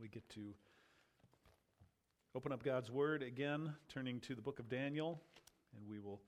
We get to open up God's Word again, turning to the book of Daniel, and we will,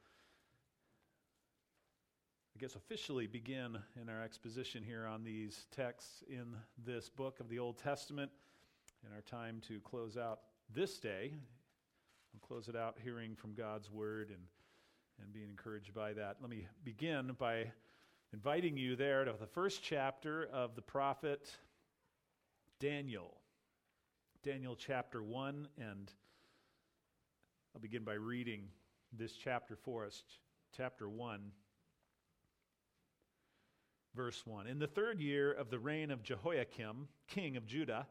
officially begin in our exposition here on these texts in this book of the Old Testament, in our time to close out this day. We'll close it out hearing from God's Word and being encouraged by that. Let me begin by inviting you there to the first chapter of the prophet Daniel. Daniel chapter 1, and I'll begin by reading this chapter for us. Chapter 1, verse 1. In the 3rd year of the reign of Jehoiakim, king of Judah,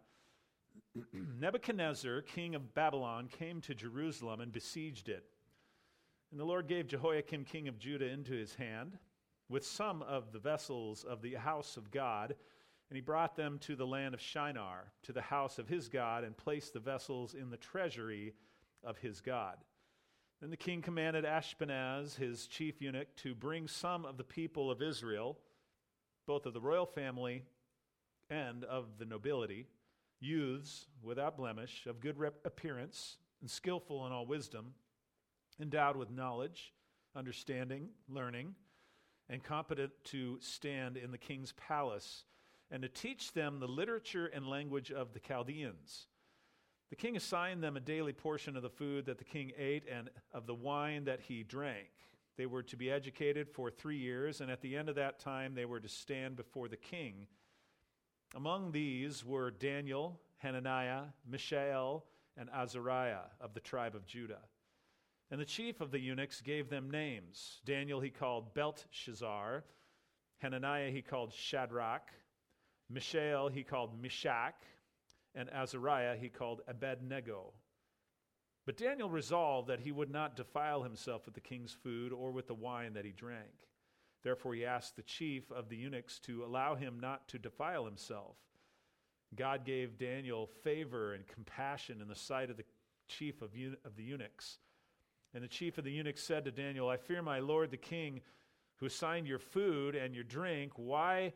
Nebuchadnezzar, king of Babylon, came to Jerusalem and besieged it. And the Lord gave Jehoiakim, king of Judah, into his hand, with some of the vessels of the house of God, and he brought them to the land of Shinar, to the house of his God, and placed the vessels in the treasury of his God. Then the king commanded Ashpenaz, his chief eunuch, to bring some of the people of Israel, both of the royal family and of the nobility, youths without blemish, of good appearance, and skillful in all wisdom, endowed with knowledge, understanding, learning, and competent to stand in the king's palace, and to teach them the literature and language of the Chaldeans. The king assigned them a daily portion of the food that the king ate and of the wine that he drank. They were to be educated for 3 years, and at the end of that time they were to stand before the king. Among these were Daniel, Hananiah, Mishael, and Azariah of the tribe of Judah. And the chief of the eunuchs gave them names. Daniel he called Belteshazzar, Hananiah he called Shadrach, Mishael he called Meshach, and Azariah he called Abednego. But Daniel resolved that he would not defile himself with the king's food or with the wine that he drank. Therefore he asked the chief of the eunuchs to allow him not to defile himself. God gave Daniel favor and compassion in the sight of the chief of the eunuchs. And the chief of the eunuchs said to Daniel, I fear my lord the king, who assigned your food and your drink. Why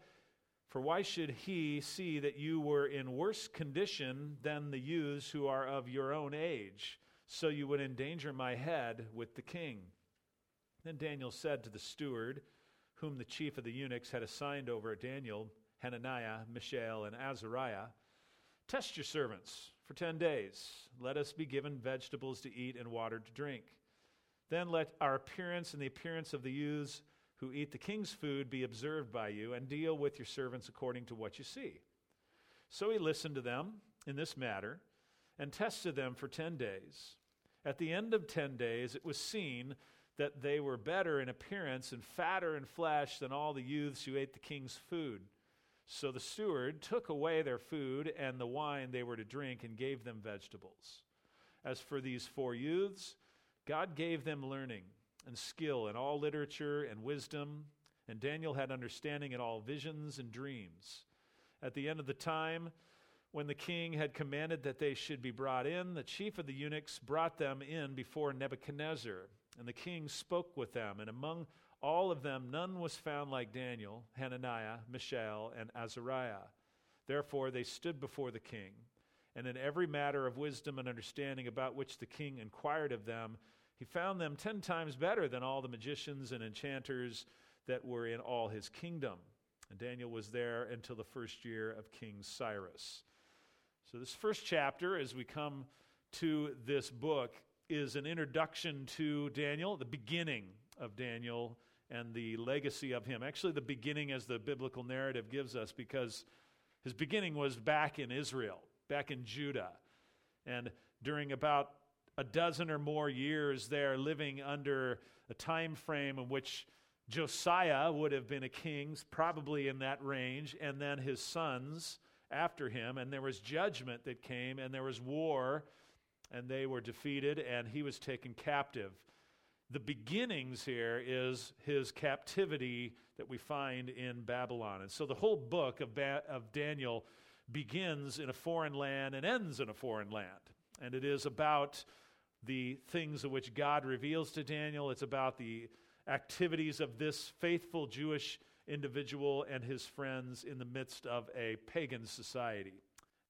should he see that you were in worse condition than the youths who are of your own age, so you would endanger my head with the king? Then Daniel said to the steward, whom the chief of the eunuchs had assigned over Daniel, Hananiah, Mishael, and Azariah, test your servants for 10 days. Let us be given vegetables to eat and water to drink. Then let our appearance and the appearance of the youths who eat the king's food be observed by you, and deal with your servants according to what you see. So he listened to them in this matter and tested them for 10 days. At the end of 10 days, it was seen that they were better in appearance and fatter in flesh than all the youths who ate the king's food. So the steward took away their food and the wine they were to drink and gave them vegetables. As for these 4 youths, God gave them learning and skill in all literature and wisdom, and Daniel had understanding in all visions and dreams. At the end of the time, when the king had commanded that they should be brought in, the chief of the eunuchs brought them in before Nebuchadnezzar, and the king spoke with them, and among all of them none was found like Daniel, Hananiah, Mishael, and Azariah. Therefore they stood before the king, and in every matter of wisdom and understanding about which the king inquired of them, he found them 10 times better than all the magicians and enchanters that were in all his kingdom. And Daniel was there until the 1st year of King Cyrus. So this first chapter, as we come to this book, is an introduction to Daniel, the beginning of Daniel and the legacy of him. Actually, the beginning as the biblical narrative gives us, because his beginning was back in Israel, back in Judah. And during about a dozen or more years there, living under a time frame in which Josiah would have been a king, probably in that range, and then his sons after him, and there was judgment that came, and there was war, and they were defeated, and he was taken captive. The beginnings here is his captivity that we find in Babylon. And so the whole book of Daniel begins in a foreign land and ends in a foreign land. And it is about the things of which God reveals to Daniel. It's about the activities of this faithful Jewish individual and his friends in the midst of a pagan society.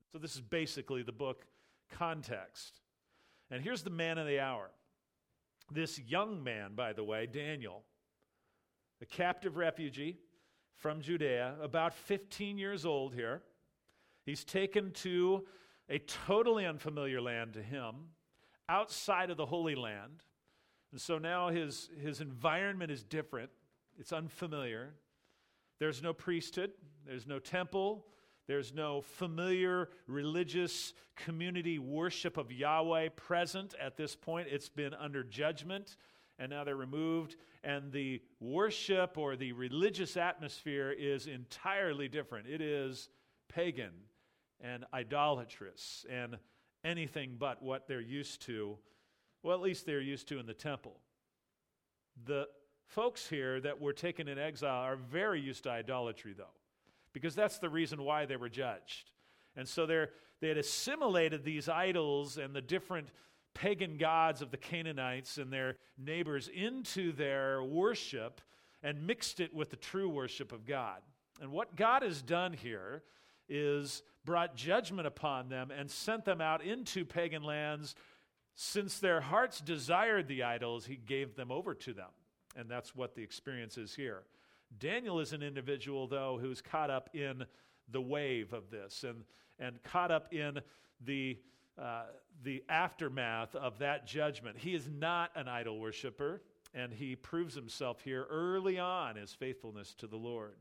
So this is basically the book context. And here's the man of the hour. This young man, by the way, Daniel, a captive refugee from Judea, about 15 years old here. He's taken to a totally unfamiliar land to him, outside of the Holy Land. And so now his environment is different. It's unfamiliar. There's no priesthood. There's no temple. There's no familiar religious community worship of Yahweh present at this point. It's been under judgment, and now they're removed. And the worship or the religious atmosphere is entirely different. It is pagan and idolatrous and anything but what they're used to. Well, at least they're used to in the temple. The folks here that were taken in exile are very used to idolatry, though, because that's the reason why they were judged. And so they had assimilated these idols and the different pagan gods of the Canaanites and their neighbors into their worship and mixed it with the true worship of God. And what God has done here is brought judgment upon them and sent them out into pagan lands. Since their hearts desired the idols, he gave them over to them. And that's what the experience is here. Daniel is an individual, though, who's caught up in the wave of this and caught up in the aftermath of that judgment. He is not an idol worshiper, and he proves himself here early on his faithfulness to the Lord.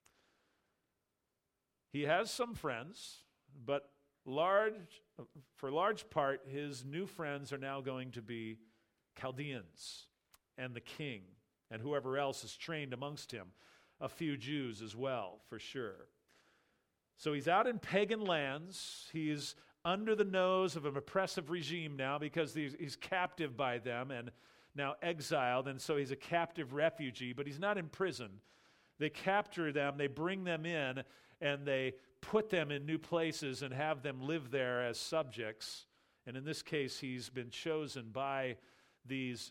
He has some friends, but for large part, his new friends are now going to be Chaldeans and the king and whoever else is trained amongst him, a few Jews as well, for sure. So he's out in pagan lands. He's under the nose of an oppressive regime now because he's captive by them and now exiled, and so he's a captive refugee, but he's not in prison. They capture them, they bring them in, and they put them in new places and have them live there as subjects. And in this case, he's been chosen by these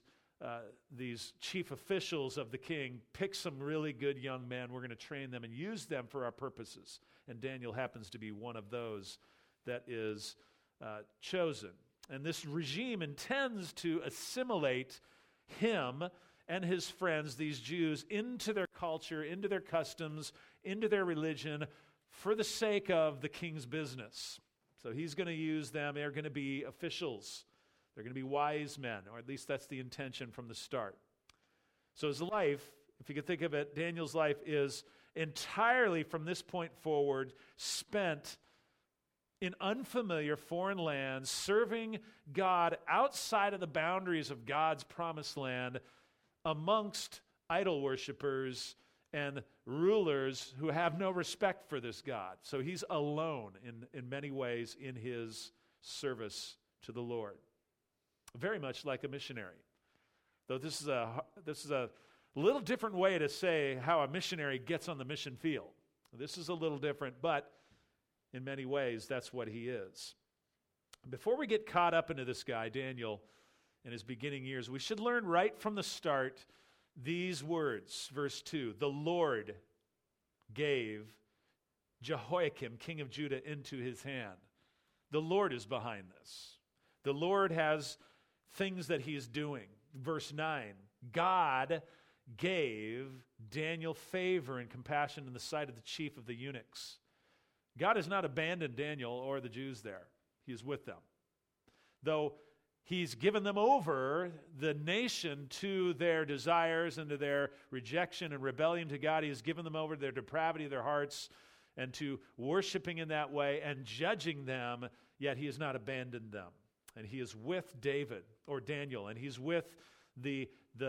chief officials of the king. Pick some really good young men. We're going to train them and use them for our purposes. And Daniel happens to be one of those that is chosen. And this regime intends to assimilate him and his friends, these Jews, into their culture, into their customs, into their religion, for the sake of the king's business. So he's going to use them. They're going to be officials. They're going to be wise men, or at least that's the intention from the start. So his life, if you could think of it, Daniel's life is entirely from this point forward spent in unfamiliar foreign lands, serving God outside of the boundaries of God's promised land amongst idol worshipers and rulers who have no respect for this God. So he's alone in many ways in his service to the Lord. Very much like a missionary. Though this is a little different way to say how a missionary gets on the mission field. This is a little different, but in many ways, that's what he is. Before we get caught up into this guy, Daniel, in his beginning years, we should learn right from the start these words. Verse 2, the Lord gave Jehoiakim, king of Judah, into his hand. The Lord is behind this. The Lord has things that he is doing. Verse 9, God gave Daniel favor and compassion in the sight of the chief of the eunuchs. God has not abandoned Daniel or the Jews there. He is with them. Though he's given them over, the nation, to their desires and to their rejection and rebellion to God, he has given them over to their depravity of their hearts and to worshiping in that way and judging them, yet he has not abandoned them. And he is with David, or Daniel, and he's with the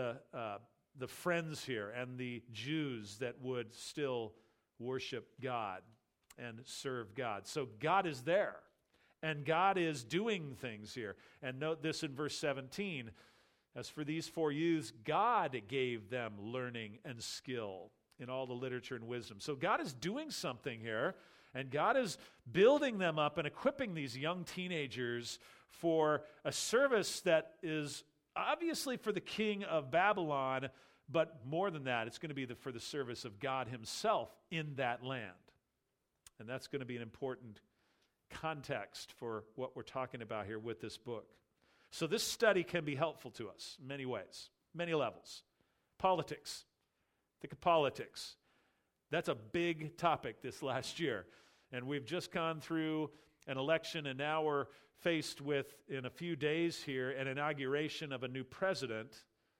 friends here and the Jews that would still worship God and serve God. So God is there, and God is doing things here. And note this in verse 17, as for these 4 youths, God gave them learning and skill in all the literature and wisdom. So God is doing something here, and God is building them up and equipping these young teenagers for a service that is obviously for the king of Babylon, but more than that, it's going to be for the service of God himself in that land. And that's going to be an important context for what we're talking about here with this book. So this study can be helpful to us in many ways, many levels. Politics. Think of politics. That's a big topic this last year. And we've just gone through an election, and now we're faced with, in a few days here, an inauguration of a new president.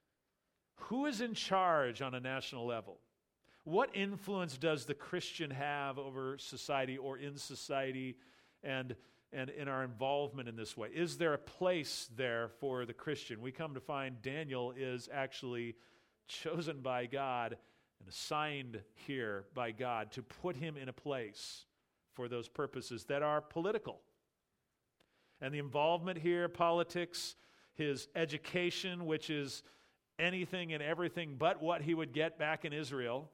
Who is in charge on a national level? What influence does the Christian have over society or in society and in our involvement in this way? Is there a place there for the Christian? We come to find Daniel is actually chosen by God and assigned here by God to put him in a place for those purposes that are political. And the involvement here, politics, his education, which is anything and everything but what he would get back in Israel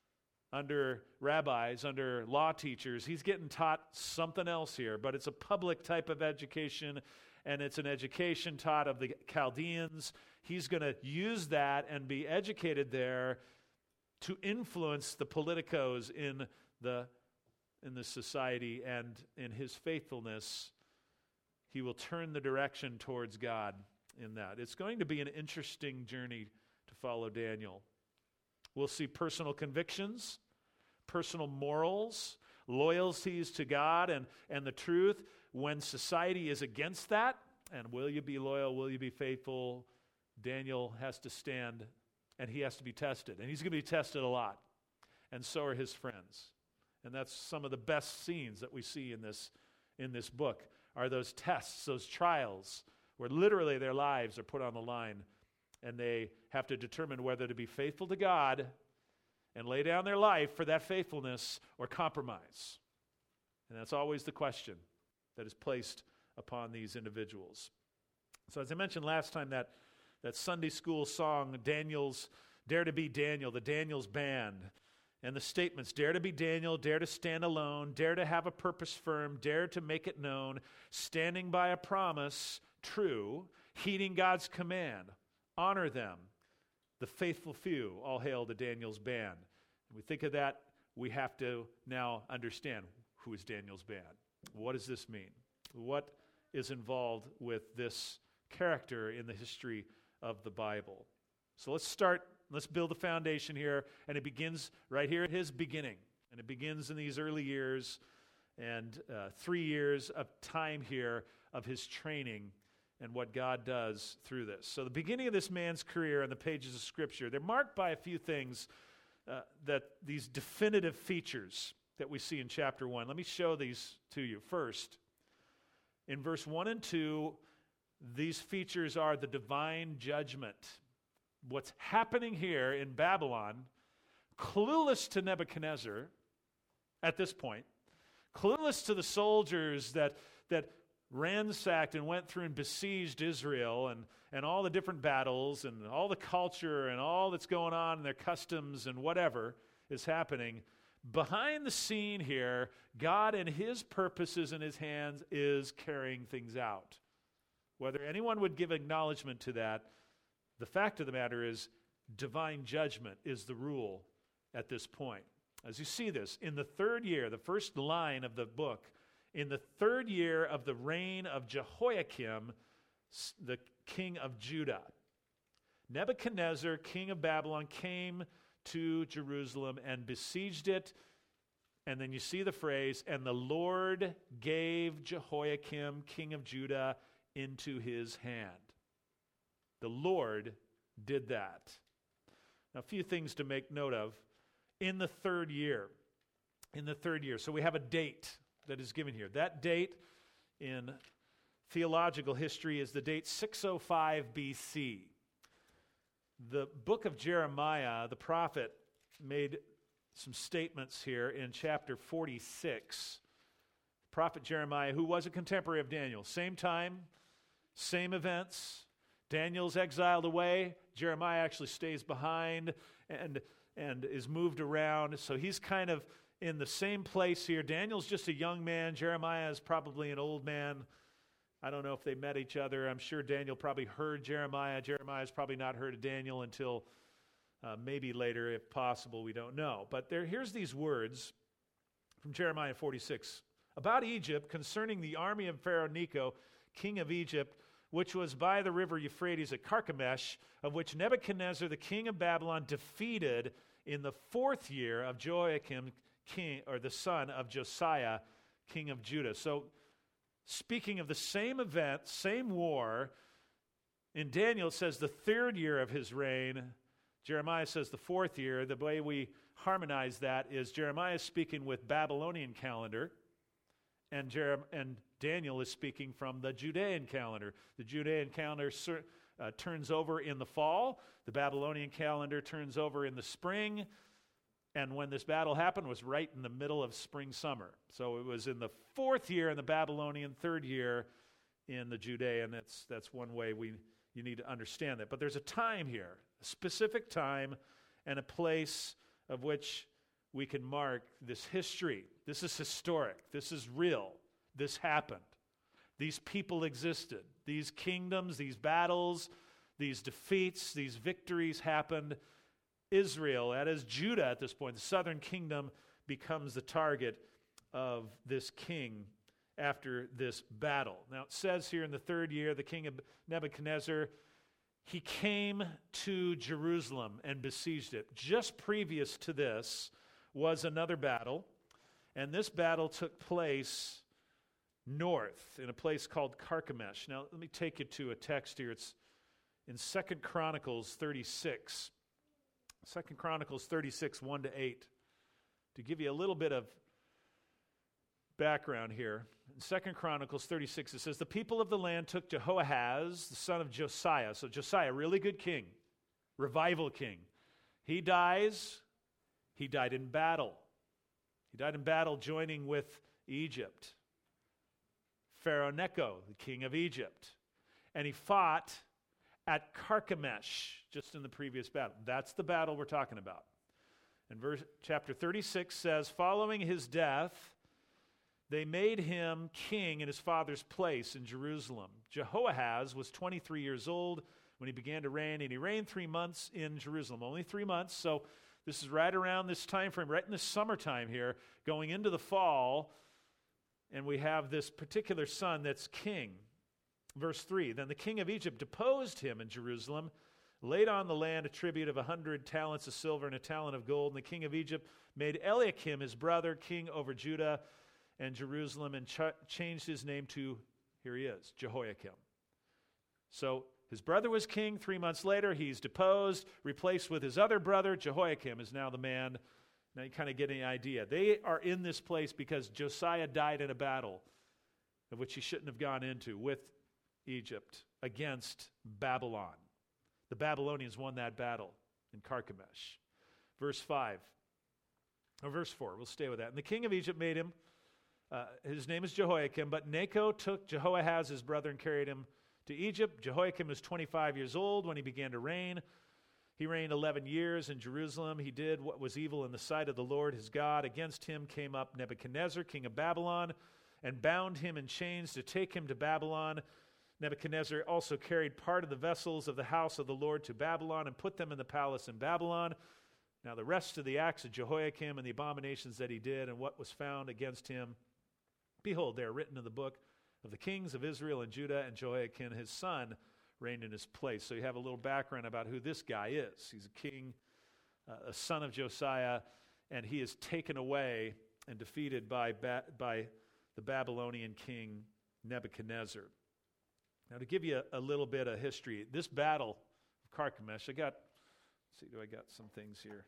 under rabbis, under law teachers. He's getting taught something else here, but it's a public type of education, and it's an education taught of the Chaldeans. He's going to use that and be educated there to influence the politicos in the society, and in his faithfulness, he will turn the direction towards God in that. It's going to be an interesting journey to follow Daniel. We'll see personal convictions, personal morals, loyalties to God and the truth when society is against that. And will you be loyal? Will you be faithful? Daniel has to stand, and he has to be tested. And he's going to be tested a lot. And so are his friends. And that's some of the best scenes that we see in this book, are those tests, those trials, where literally their lives are put on the line, and they have to determine whether to be faithful to God and lay down their life for that faithfulness or compromise. And that's always the question that is placed upon these individuals. So as I mentioned last time, that Sunday school song, Daniel's Dare to Be Daniel, the Daniel's Band, and the statements, dare to be Daniel, dare to stand alone, dare to have a purpose firm, dare to make it known, standing by a promise true, heeding God's command, honor them, the faithful few, all hail to Daniel's band. And we think of that, we have to now understand who is Daniel's band. What does this mean? What is involved with this character in the history of the Bible? So let's build a foundation here, and it begins right here at his beginning. And it begins in these early years and 3 years of time here of his training and what God does through this. So the beginning of this man's career in the pages of Scripture, they're marked by a few things, that these definitive features that we see in chapter 1. Let me show these to you. First, in verse 1 and 2, these features are the divine judgment. What's happening here in Babylon, clueless to Nebuchadnezzar at this point, clueless to the soldiers that ransacked and went through and besieged Israel and all the different battles and all the culture and all that's going on and their customs and whatever is happening. Behind the scene here, God and his purposes in his hands is carrying things out. Whether anyone would give acknowledgement to that, the fact of the matter is divine judgment is the rule at this point. As you see this, in the 3rd year, the first line of the book, in the 3rd year of the reign of Jehoiakim, the king of Judah, Nebuchadnezzar, king of Babylon, came to Jerusalem and besieged it. And then you see the phrase, and the Lord gave Jehoiakim, king of Judah, into his hand. The Lord did that. Now, a few things to make note of. In the 3rd year. In the 3rd year. So we have a date that is given here. That date in theological history is the date 605 BC. The book of Jeremiah, the prophet, made some statements here in chapter 46. Prophet Jeremiah, who was a contemporary of Daniel. Same time, same events. Daniel's exiled away. Jeremiah actually stays behind and is moved around. So he's kind of in the same place here. Daniel's just a young man. Jeremiah is probably an old man. I don't know if they met each other. I'm sure Daniel probably heard Jeremiah. Jeremiah's probably not heard of Daniel until maybe later, if possible. We don't know. But here's these words from Jeremiah 46. About Egypt, concerning the army of Pharaoh Necho, king of Egypt, which was by the river Euphrates at Carchemish, of which Nebuchadnezzar, the king of Babylon, defeated in the 4th year of Jehoiakim, king, or the son of Josiah, king of Judah. So, speaking of the same event, same war, in Daniel it says the 3rd year of his reign. Jeremiah says the 4th year. The way we harmonize that is Jeremiah is speaking with Babylonian calendar, and Daniel is speaking from the Judean calendar. The Judean calendar turns over in the fall. The Babylonian calendar turns over in the spring. And when this battle happened was right in the middle of spring-summer. So it was in the 4th year in the Babylonian, 3rd year in the Judean. That's one way you need to understand that. But there's a time here, a specific time and a place of which we can mark this history. This is historic. This is real. This happened. These people existed. These kingdoms, these battles, these defeats, these victories happened. Israel, that is Judah at this point, the southern kingdom, becomes the target of this king after this battle. Now it says here in the 3rd year, the king of Nebuchadnezzar, he came to Jerusalem and besieged it. Just previous to this was another battle, and this battle took place north in a place called Carchemish. Now let me take you to a text here. It's in 2 Chronicles 36. 2 Chronicles 36, 1-8. To give you a little bit of background here, in 2 Chronicles 36, it says, the people of the land took Jehoahaz, the son of Josiah. So Josiah, really good king, revival king. He dies. He died in battle. He died in battle joining with Egypt. Pharaoh Necho, the king of Egypt. And he fought at Carchemish, just in the previous battle. That's the battle we're talking about. And chapter 36 says, following his death, they made him king in his father's place in Jerusalem. Jehoahaz was 23 years old when he began to reign, and he reigned 3 months in Jerusalem. Only 3 months, so this is right around this time frame, right in the summertime here, going into the fall, and we have this particular son that's king. Verse 3, then the king of Egypt deposed him in Jerusalem, laid on the land a tribute of 100 talents of silver and a talent of gold. And the king of Egypt made Eliakim, his brother, king over Judah and Jerusalem, and changed his name to, here he is, Jehoiakim. So his brother was king. 3 months later, he's deposed, replaced with his other brother. Jehoiakim is now the man. Now you kind of get an idea. They are in this place because Josiah died in a battle of which he shouldn't have gone into with Egypt against Babylon. The Babylonians won that battle in Carchemish. Verse 4, we'll stay with that. And the king of Egypt made him, his name is Jehoiakim, but Necho took Jehoahaz, his brother, and carried him to Egypt. Jehoiakim was 25 years old when he began to reign. He reigned 11 years in Jerusalem. He did what was evil in the sight of the Lord his God. Against him came up Nebuchadnezzar, king of Babylon, and bound him in chains to take him to Babylon. Nebuchadnezzar also carried part of the vessels of the house of the Lord to Babylon and put them in the palace in Babylon. Now the rest of the acts of Jehoiakim and the abominations that he did and what was found against him, behold, they are written in the book of the kings of Israel and Judah, and Jehoiakim his son reigned in his place. So you have a little background about who this guy is. He's a king, a son of Josiah, and he is taken away and defeated by the Babylonian king Nebuchadnezzar. Now, to give you a little bit of history, this battle of Carchemish, do I got some things here?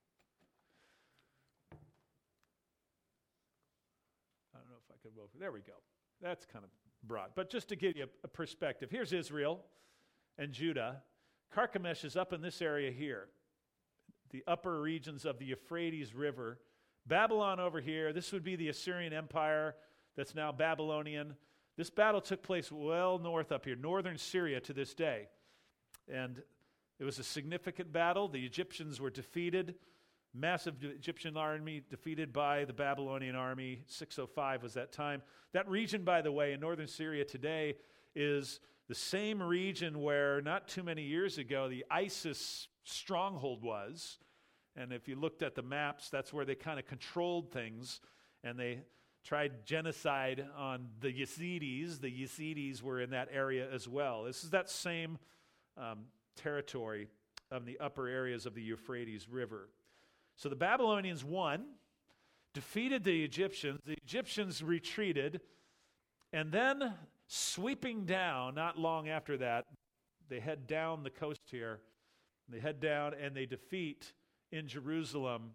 I don't know if I could vote. There we go. That's kind of broad. But just to give you a perspective, here's Israel and Judah. Carchemish is up in this area here, the upper regions of the Euphrates River. Babylon over here, this would be the Assyrian Empire that's now Babylonian. This battle took place well north up here, northern Syria to this day. And it was a significant battle. The Egyptians were defeated. Massive Egyptian army defeated by the Babylonian army. 605 was that time. That region, by the way, in northern Syria today is the same region where not too many years ago the ISIS stronghold was. And if you looked at the maps, that's where they kind of controlled things. And they tried genocide on the Yazidis. The Yazidis were in that area as well. This is that same territory of the upper areas of the Euphrates River. So the Babylonians won, defeated the Egyptians retreated, and then sweeping down, not long after that, they head down the coast here. They head down and they defeat in Jerusalem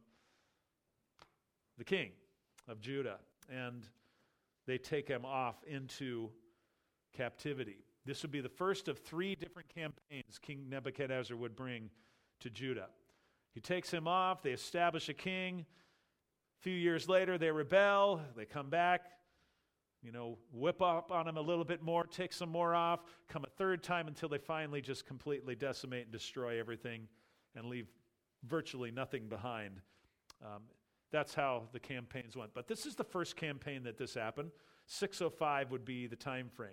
the king of Judah, and they take him off into captivity. This would be the first of 3 different campaigns King Nebuchadnezzar would bring to Judah. He takes him off, they establish a king. A few years later, they rebel, they come back, whip up on him a little bit more, take some more off, come a 3rd time until they finally just completely decimate and destroy everything and leave virtually nothing behind. That's how the campaigns went. But this is the first campaign that this happened. 605 would be the time frame.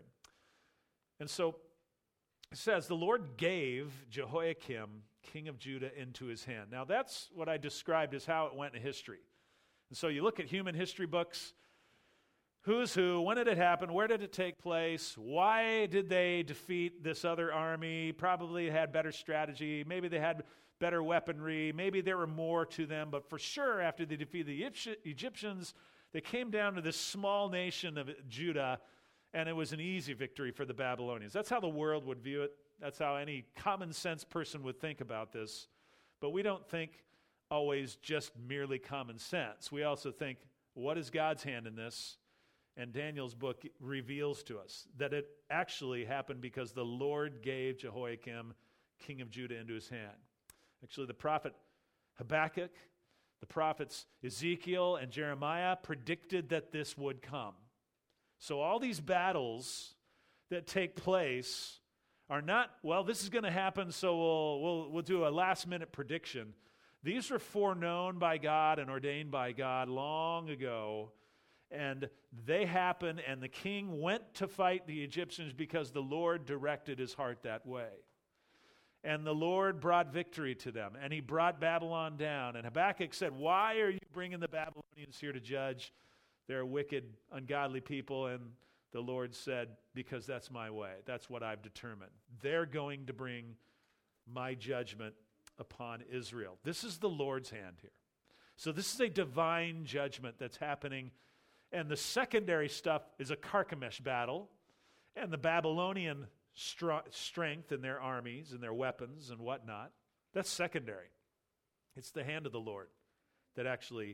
And so it says, the Lord gave Jehoiakim, king of Judah, into his hand. Now that's what I described as how it went in history. And so you look at human history books, who's who, when did it happen, where did it take place, why did they defeat this other army, probably had better strategy, maybe they had better weaponry, maybe there were more to them, but for sure after they defeated the Egyptians, they came down to this small nation of Judah, and it was an easy victory for the Babylonians. That's how the world would view it. That's how any common sense person would think about this. But we don't think always just merely common sense. We also think, what is God's hand in this? And Daniel's book reveals to us that it actually happened because the Lord gave Jehoiakim, king of Judah, into his hand. Actually, the prophet Habakkuk, the prophets Ezekiel and Jeremiah predicted that this would come. So all these battles that take place are not, well, this is going to happen, so we'll do a last-minute prediction. These were foreknown by God and ordained by God long ago, and they happen, and the king went to fight the Egyptians because the Lord directed his heart that way. And the Lord brought victory to them, and he brought Babylon down. And Habakkuk said, why are you bringing the Babylonians here to judge? They're wicked, ungodly people. And the Lord said, because that's my way. That's what I've determined. They're going to bring my judgment upon Israel. This is the Lord's hand here. So this is a divine judgment that's happening. And the secondary stuff is a Carchemish battle and the Babylonian strength in their armies and their weapons and whatnot. That's secondary. It's the hand of the Lord that actually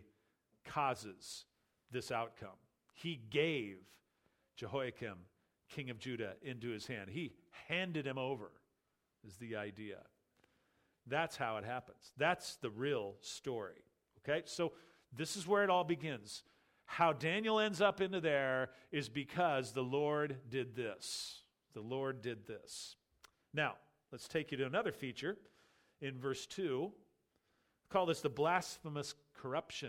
causes this outcome. He gave Jehoiakim, king of Judah, into his hand. He handed him over, is the idea. That's how it happens. That's the real story. Okay, so this is where it all begins. How Daniel ends up into there is because the Lord did this. The Lord did this. Now, let's take you to another feature in verse 2. We call this the blasphemous corruption.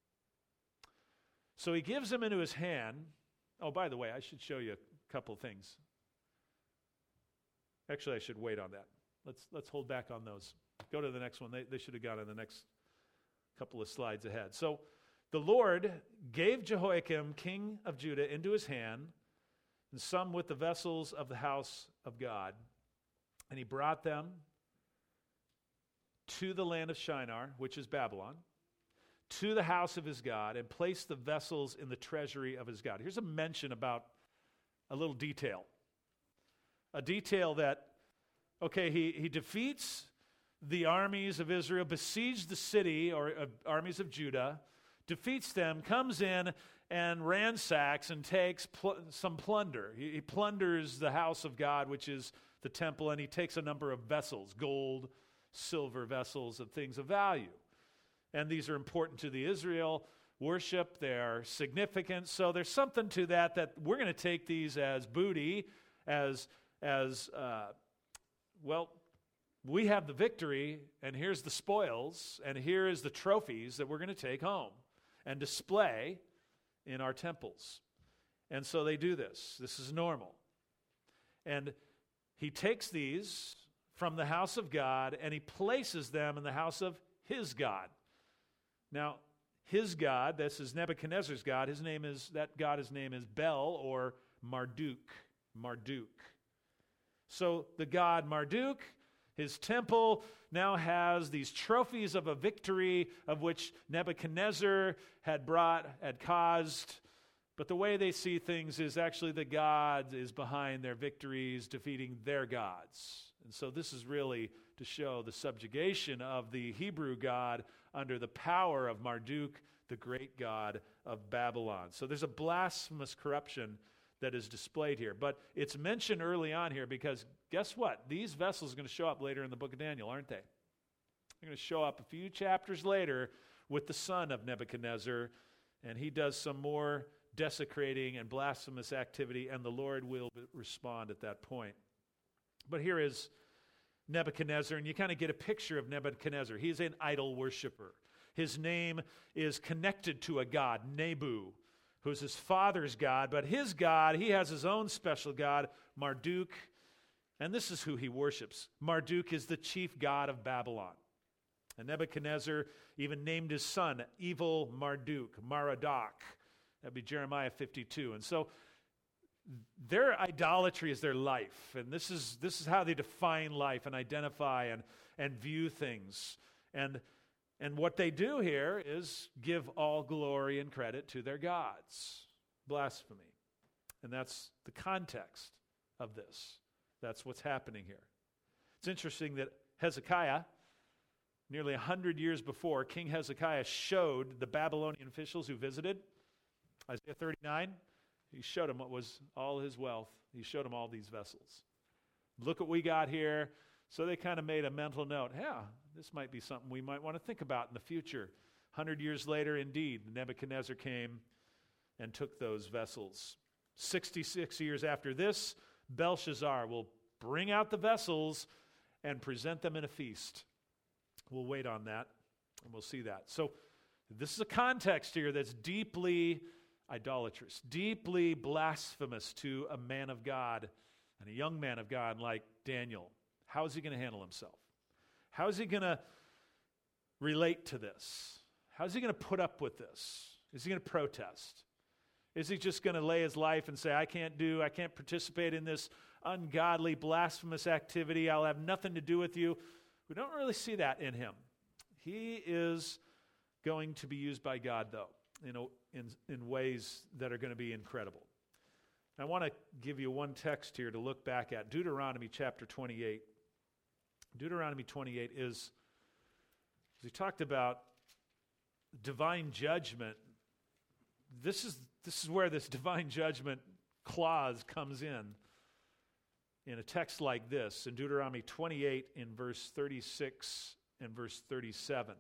So he gives him into his hand. Oh, by the way, I should show you a couple of things. Actually, I should wait on that. Let's hold back on those. Go to the next one. They should have gone in the next couple of slides ahead. So the Lord gave Jehoiakim, king of Judah, into his hand, and some with the vessels of the house of God. And he brought them to the land of Shinar, which is Babylon, to the house of his God, and placed the vessels in the treasury of his God. Here's a mention about a little detail. A detail that, okay, he defeats the armies of Israel, besieged the city, or armies of Judah, defeats them, comes in and ransacks and takes some plunder. He plunders the house of God, which is the temple, and he takes a number of vessels, gold, silver vessels of things of value. And these are important to the Israel worship. They're significant. So there's something to that we're going to take these as booty, well, we have the victory, and here's the spoils, and here is the trophies that we're going to take home and display in our temples. And so they do this. This is normal. And he takes these from the house of God, and he places them in the house of his God. Now, his god, this is Nebuchadnezzar's god, his name is Bel or Marduk. Marduk. So the god Marduk, his temple now has these trophies of a victory of which Nebuchadnezzar had caused. But the way they see things is actually the god is behind their victories, defeating their gods. And so this is really to show the subjugation of the Hebrew God under the power of Marduk, the great god of Babylon. So there's a blasphemous corruption that is displayed here. But it's mentioned early on here because guess what? These vessels are going to show up later in the book of Daniel, aren't they? They're going to show up a few chapters later with the son of Nebuchadnezzar, and he does some more desecrating and blasphemous activity, and the Lord will respond at that point. But here is Nebuchadnezzar, and you kind of get a picture of Nebuchadnezzar. He's an idol worshiper. His name is connected to a god, Nebu, who's his father's god, but his god, he has his own special god, Marduk, and this is who he worships. Marduk is the chief god of Babylon. And Nebuchadnezzar even named his son Evil Marduk, Merodach. That'd be Jeremiah 52. And so their idolatry is their life, and this is how they define life and identify and view things. And what they do here is give all glory and credit to their gods. Blasphemy. And that's the context of this. That's what's happening here. It's interesting that Hezekiah, nearly 100 years before, King Hezekiah showed the Babylonian officials who visited, Isaiah 39, he showed them what was all his wealth. He showed them all these vessels. Look what we got here. So they kind of made a mental note. Yeah, this might be something we might want to think about in the future. 100 years later, indeed, Nebuchadnezzar came and took those vessels. 66 years after this, Belshazzar will bring out the vessels and present them in a feast. We'll wait on that, and we'll see that. So this is a context here that's deeply idolatrous, deeply blasphemous to a man of God and a young man of God like Daniel. How is he going to handle himself? How is he going to relate to this? How is he going to put up with this? Is he going to protest? Is he just going to lay his life and say, I can't participate in this ungodly, blasphemous activity. I'll have nothing to do with you. We don't really see that in him. He is going to be used by God, though, in ways that are going to be incredible. I want to give you one text here to look back at, Deuteronomy chapter 28. Deuteronomy 28 is, as we talked about, divine judgment. This is where this divine judgment clause comes in a text like this, in Deuteronomy 28 in verse 36 and verse 37.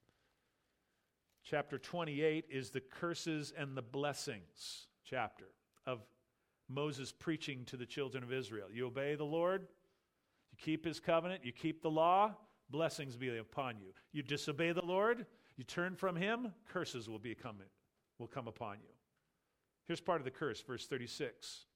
Chapter 28 is the curses and the blessings chapter of Moses preaching to the children of Israel. You obey the Lord, you keep his covenant, you keep the law, blessings be upon you. You disobey the Lord, you turn from him, curses will come upon you. Here's part of the curse, verse 36.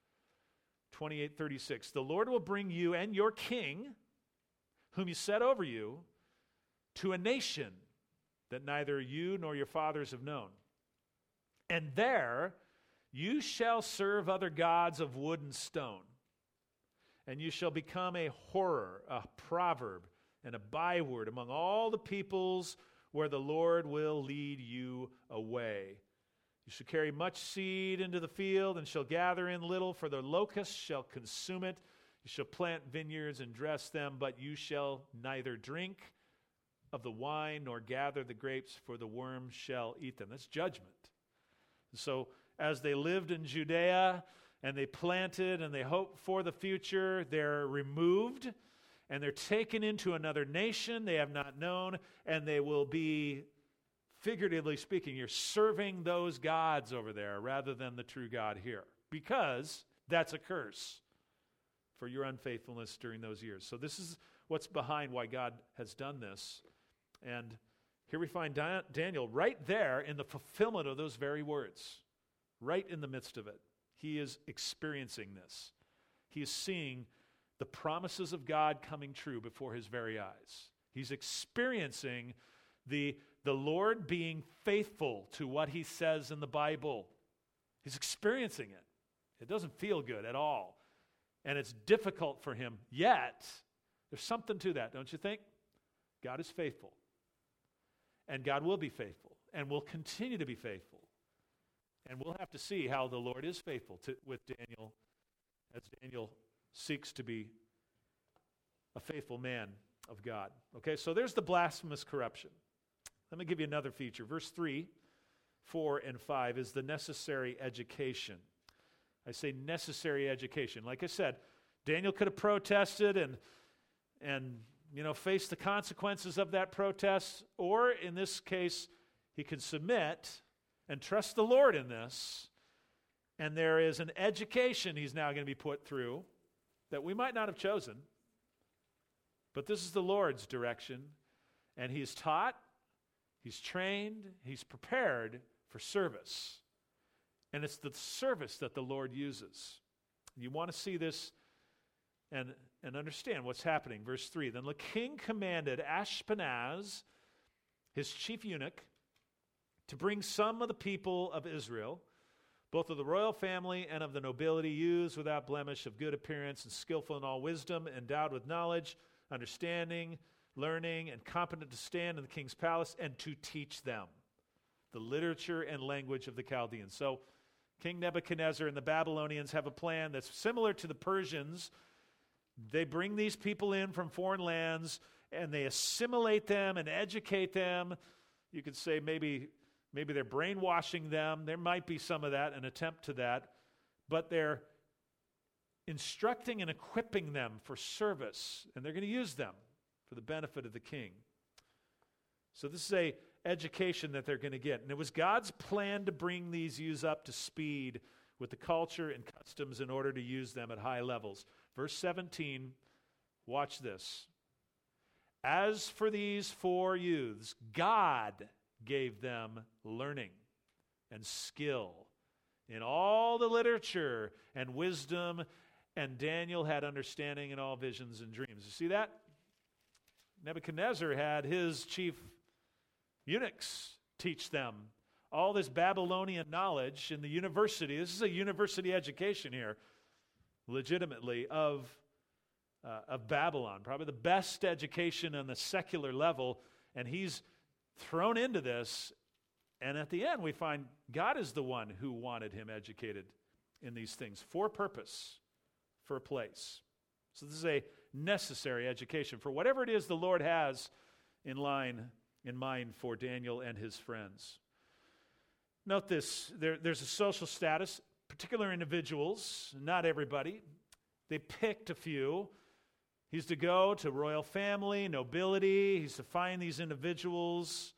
28:36. The Lord will bring you and your king, whom you set over you, to a nation that neither you nor your fathers have known. And there you shall serve other gods of wood and stone. And you shall become a horror, a proverb, and a byword among all the peoples where the Lord will lead you away. You shall carry much seed into the field and shall gather in little, for the locusts shall consume it. You shall plant vineyards and dress them, but you shall neither drink of the wine nor gather the grapes, for the worm shall eat them. That's judgment. So as they lived in Judea and they planted and they hoped for the future, they're removed and they're taken into another nation they have not known, and they will be, figuratively speaking, you're serving those gods over there rather than the true God here, because that's a curse for your unfaithfulness during those years. So this is what's behind why God has done this. And here we find Daniel right there in the fulfillment of those very words, right in the midst of it. He is experiencing this. He is seeing the promises of God coming true before his very eyes. He's experiencing the the Lord being faithful to what he says in the Bible. He's experiencing it. It doesn't feel good at all. And it's difficult for him. Yet, there's something to that, don't you think? God is faithful. And God will be faithful. And will continue to be faithful. And we'll have to see how the Lord is faithful with Daniel as Daniel seeks to be a faithful man of God. Okay, so there's the blasphemous corruption. Let me give you another feature. Verse 3, 4, and 5 is the necessary education. I say necessary education. Like I said, Daniel could have protested and faced the consequences of that protest, or in this case, he could submit and trust the Lord in this, and there is an education he's now going to be put through that we might not have chosen, but this is the Lord's direction, and he's taught, he's trained, he's prepared for service. And it's the service that the Lord uses. You want to see this and understand what's happening. Verse 3, then the king commanded Ashpenaz, his chief eunuch, to bring some of the people of Israel, both of the royal family and of the nobility, youths without blemish, of good appearance and skillful in all wisdom, endowed with knowledge, understanding, learning, and competent to stand in the king's palace, and to teach them the literature and language of the Chaldeans. So King Nebuchadnezzar and the Babylonians have a plan that's similar to the Persians. They bring these people in from foreign lands, and they assimilate them and educate them. You could say maybe they're brainwashing them. There might be some of that, an attempt to that. But they're instructing and equipping them for service, and they're going to use them for the benefit of the king. So this is a education that they're going to get. And it was God's plan to bring these youths up to speed with the culture and customs in order to use them at high levels. Verse 17, watch this. As for these 4 youths, God gave them learning and skill in all the literature and wisdom, and Daniel had understanding in all visions and dreams. You see that? Nebuchadnezzar had his chief eunuchs teach them all this Babylonian knowledge in the university. This is a university education here, legitimately, of Babylon. Probably the best education on the secular level, and he's thrown into this, and at the end we find God is the one who wanted him educated in these things for purpose, for a place. So this is a necessary education for whatever it is the Lord has in mind for Daniel and his friends. Note this, there's a social status, particular individuals, not everybody. They picked a few. He's to go to royal family, nobility. He's to find these individuals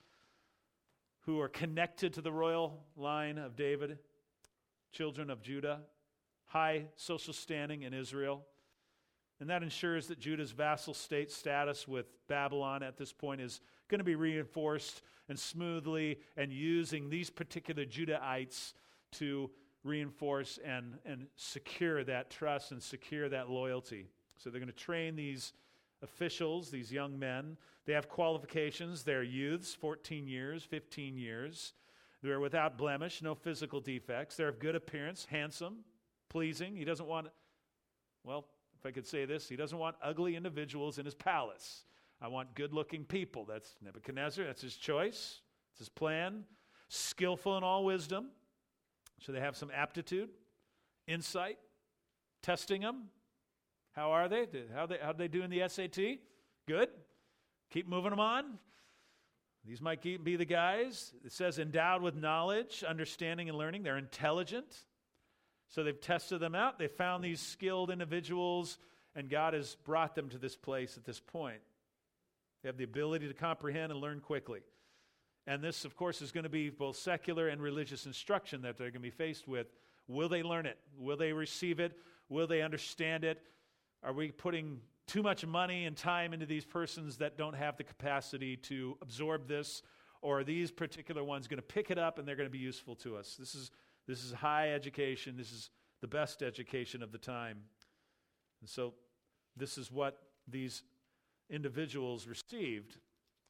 who are connected to the royal line of David, children of Judah, high social standing in Israel. And that ensures that Judah's vassal state status with Babylon at this point is going to be reinforced and smoothly, and using these particular Judahites to reinforce and secure that trust and secure that loyalty. So they're going to train these officials, these young men. They have qualifications. They're youths, 14 years, 15 years. They're without blemish, no physical defects. They're of good appearance, handsome, pleasing. He doesn't want, well, if I could say this, he doesn't want ugly individuals in his palace. I want good-looking people. That's Nebuchadnezzar. That's his choice. It's his plan. Skillful in all wisdom. So they have some aptitude, insight, testing them. How are they? How do they do in the SAT? Good. Keep moving them on. These might be the guys. It says endowed with knowledge, understanding, and learning. They're intelligent. So they've tested them out. They found these skilled individuals, and God has brought them to this place at this point. They have the ability to comprehend and learn quickly. And this, of course, is going to be both secular and religious instruction that they're going to be faced with. Will they learn it? Will they receive it? Will they understand it? Are we putting too much money and time into these persons that don't have the capacity to absorb this? Or are these particular ones going to pick it up and they're going to be useful to us? This is high education. This is the best education of the time. And so this is what these individuals received.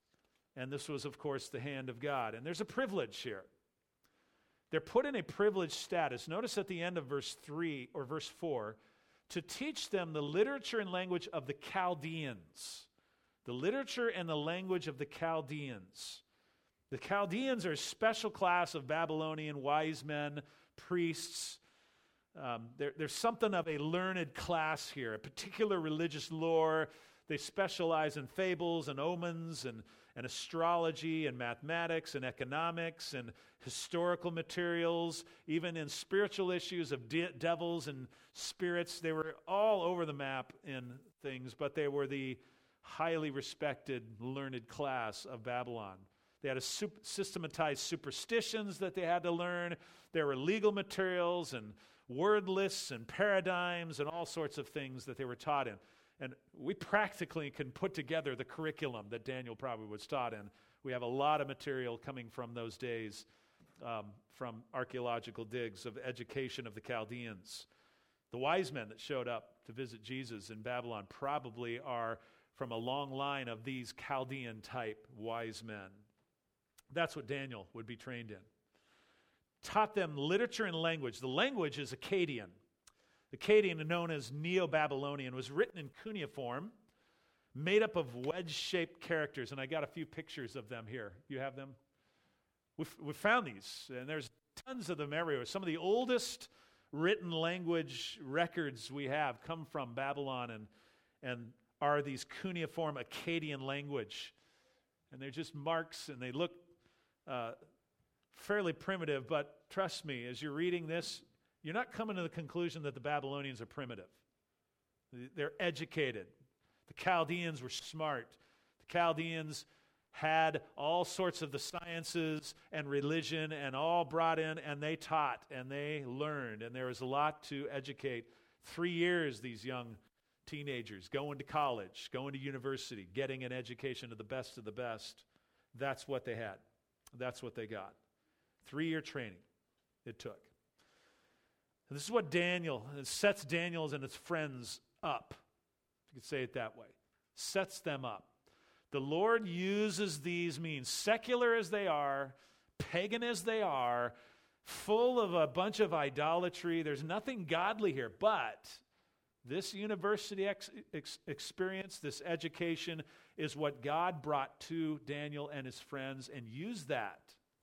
And this was, of course, the hand of God. And there's a privilege here. They're put in a privileged status. Notice at the end of verse 3 or verse 4, to teach them the literature and language of the Chaldeans. The literature and the language of the Chaldeans. The Chaldeans are a special class of Babylonian wise men, priests. There's something of a learned class here, a particular religious lore. They specialize in fables and omens and astrology and mathematics and economics and historical materials, even in spiritual issues of devils and spirits. They were all over the map in things, but they were the highly respected, learned class of Babylon. They had systematized superstitions that they had to learn. There were legal materials and word lists and paradigms and all sorts of things that they were taught in. And we practically can put together the curriculum that Daniel probably was taught in. We have a lot of material coming from those days, from archaeological digs of education of the Chaldeans. The wise men that showed up to visit Jesus in Babylon probably are from a long line of these Chaldean-type wise men. That's what Daniel would be trained in. Taught them literature and language. The language is Akkadian. Akkadian, known as Neo-Babylonian, was written in cuneiform, made up of wedge-shaped characters, and I got a few pictures of them here. You have them? We've found these, and there's tons of them everywhere. Some of the oldest written language records we have come from Babylon and are these cuneiform Akkadian language. And they're just marks, and they look fairly primitive, but trust me, as you're reading this, you're not coming to the conclusion that the Babylonians are primitive. They're educated. The Chaldeans were smart. The Chaldeans had all sorts of the sciences and religion and all brought in, and they taught and they learned, and there was a lot to educate. 3 years, these young teenagers going to college, going to university, getting an education of the best of the best. That's what they had. That's what they got. 3-year training it took. And this is what sets Daniel and his friends up. If you could say it that way. Sets them up. The Lord uses these means, secular as they are, pagan as they are, full of a bunch of idolatry. There's nothing godly here, but this university experience, this education, is what God brought to Daniel and his friends, and used that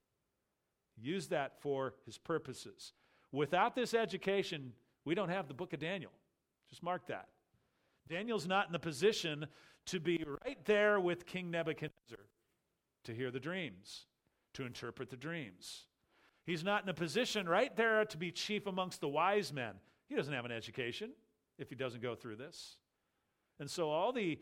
for his purposes. Without this education, we don't have the book of Daniel. Just mark that. Daniel's not in the position to be right there with King Nebuchadnezzar to hear the dreams, to interpret the dreams. He's not in a position right there to be chief amongst the wise men. He doesn't have an education if he doesn't go through this. And so all the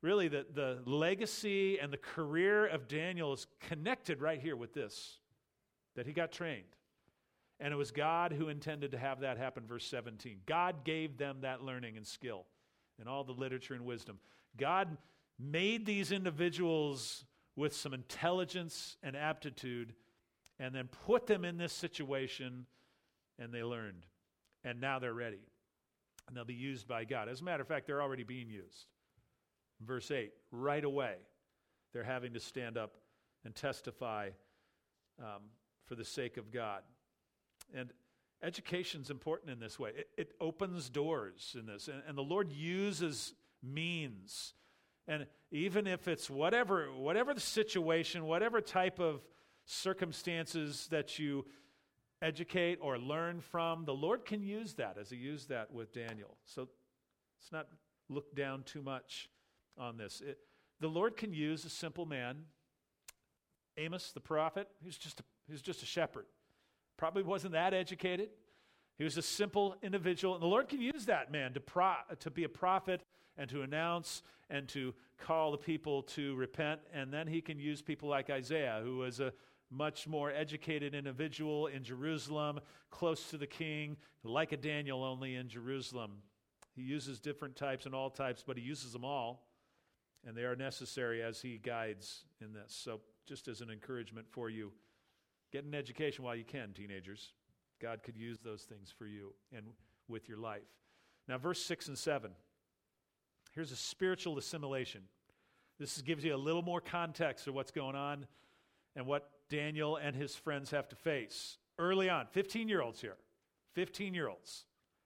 legacy and the career of Daniel is connected right here with this, that he got trained. And it was God who intended to have that happen, verse 17. God gave them that learning and skill and all the literature and wisdom. God made these individuals with some intelligence and aptitude and then put them in this situation, and they learned. And now they're ready. And they'll be used by God. As a matter of fact, they're already being used. Verse 8, right away, they're having to stand up and testify for the sake of God. And education's important in this way. It opens doors in this. And the Lord uses means. And even if it's whatever the situation, whatever type of circumstances that you educate or learn from, the Lord can use that, as he used that with Daniel. So let's not look down too much on this. The Lord can use a simple man, Amos the prophet. He was just a shepherd. Probably wasn't that educated. He was a simple individual. And the Lord can use that man to be a prophet and to announce and to call the people to repent. And then he can use people like Isaiah, who was a much more educated individual in Jerusalem, close to the king, like a Daniel, only in Jerusalem. He uses different types and all types, but he uses them all. And they are necessary as he guides in this. So just as an encouragement for you, get an education while you can, teenagers. God could use those things for you and with your life. Now, verse 6 and 7. Here's a spiritual assimilation. This gives you a little more context of what's going on and what Daniel and his friends have to face. Early on, 15-year-olds here. 15-year-olds.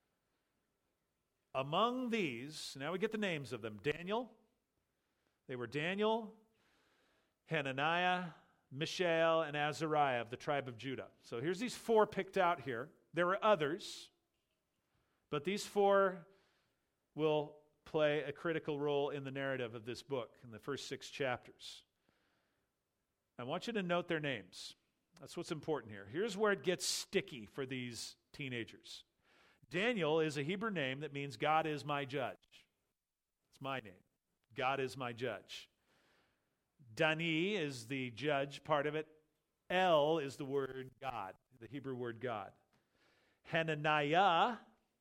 Among these, now we get the names of them. Daniel. They were Daniel, Hananiah, Mishael, and Azariah of the tribe of Judah. So here's these 4 picked out here. There were others, but these 4 will play a critical role in the narrative of this book in the first 6 chapters. I want you to note their names. That's what's important here. Here's where it gets sticky for these teenagers. Daniel is a Hebrew name that means God is my judge. It's my name. God is my judge. Dani is the judge part of it. El is the word God, the Hebrew word God. Hananiah,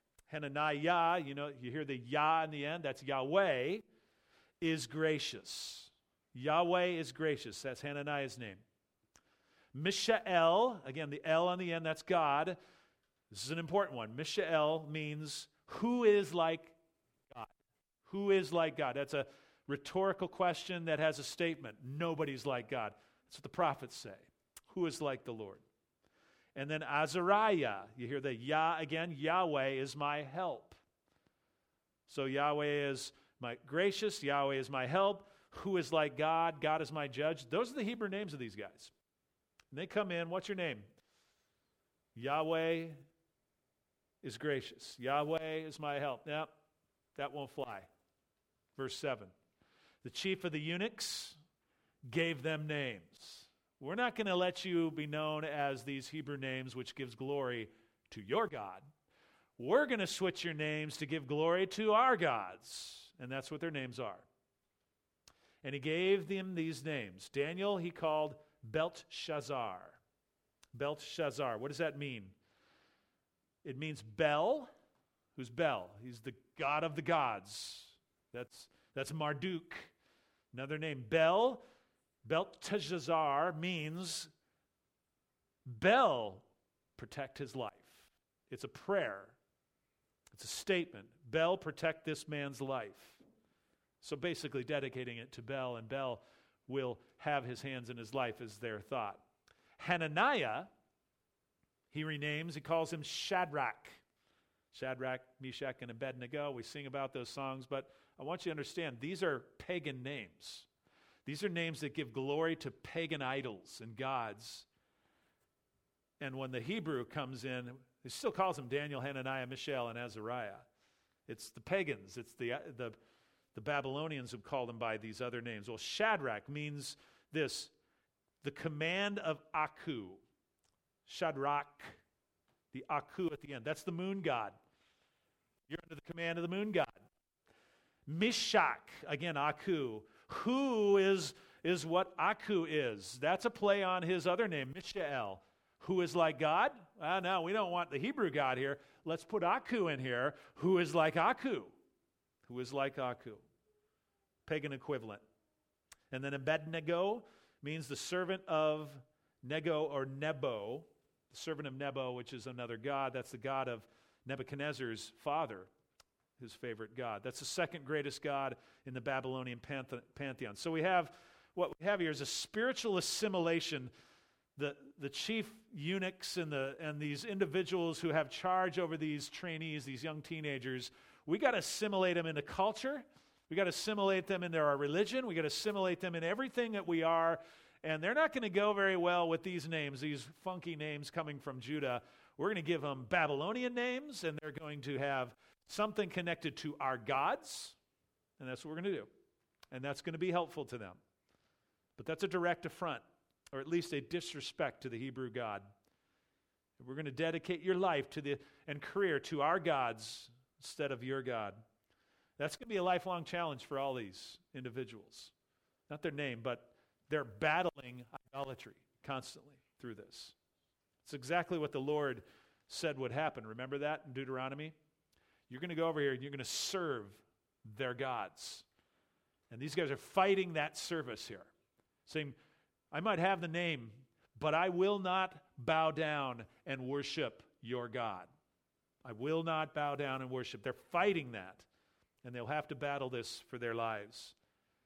you hear the Yah in the end, that's Yahweh, is gracious. Yahweh is gracious. That's Hananiah's name. Mishael, again, the L on the end, that's God. This is an important one. Mishael means who is like God. Who is like God? That's a rhetorical question that has a statement. Nobody's like God. That's what the prophets say. Who is like the Lord? And then Azariah. You hear the Yah again. Yahweh is my help. So Yahweh is my gracious. Yahweh is my help. Who is like God? God is my judge. Those are the Hebrew names of these guys. And they come in. What's your name? Yahweh is gracious. Yahweh is my help. Now, that won't fly. Verse 7. The chief of the eunuchs gave them names. We're not going to let you be known as these Hebrew names, which gives glory to your God. We're going to switch your names to give glory to our gods. And that's what their names are. And he gave them these names. Daniel he called Belteshazzar. Belteshazzar. What does that mean? It means Bel. Who's Bel? He's the god of the gods. That's Marduk. Another name, Belteshazzar means Bel, protect his life. It's a prayer. It's a statement. Bel, protect this man's life. So basically dedicating it to Bel, and Bel will have his hands in his life is their thought. Hananiah, he renames, he calls him Shadrach. Shadrach, Meshach, and Abednego. We sing about those songs, but I want you to understand, these are pagan names. These are names that give glory to pagan idols and gods. And when the Hebrew comes in, he still calls them Daniel, Hananiah, Mishael, and Azariah. It's the pagans. It's the Babylonians who call them by these other names. Well, Shadrach means this, the command of Aku. Shadrach, the Aku at the end. That's the moon god. You're under the command of the moon god. Meshach, again, Aku. Who is what Aku is? That's a play on his other name, Mishael. Who is like God? No, we don't want the Hebrew God here. Let's put Aku in here. Who is like Aku? Who is like Aku? Pagan equivalent. And then Abednego means the servant of Nego or Nebo. The servant of Nebo, which is another god. That's the god of Nebuchadnezzar's father, his favorite god. That's the second greatest god in the Babylonian pantheon. So what we have here is a spiritual assimilation. The chief eunuchs and these individuals who have charge over these trainees, these young teenagers, we got to assimilate them into culture. We got to assimilate them into our religion. We got to assimilate them in everything that we are. And they're not going to go very well with these names, these funky names coming from Judah. We're going to give them Babylonian names, and they're going to have something connected to our gods, and that's what we're going to do. And that's going to be helpful to them. But that's a direct affront, or at least a disrespect to the Hebrew God. We're going to dedicate your life and career to our gods instead of your God. That's going to be a lifelong challenge for all these individuals. Not their name, but they're battling idolatry constantly through this. It's exactly what the Lord said would happen. Remember that in Deuteronomy? You're going to go over here and you're going to serve their gods. And these guys are fighting that service here, saying, I might have the name, but I will not bow down and worship your God. I will not bow down and worship. They're fighting that, and they'll have to battle this for their lives.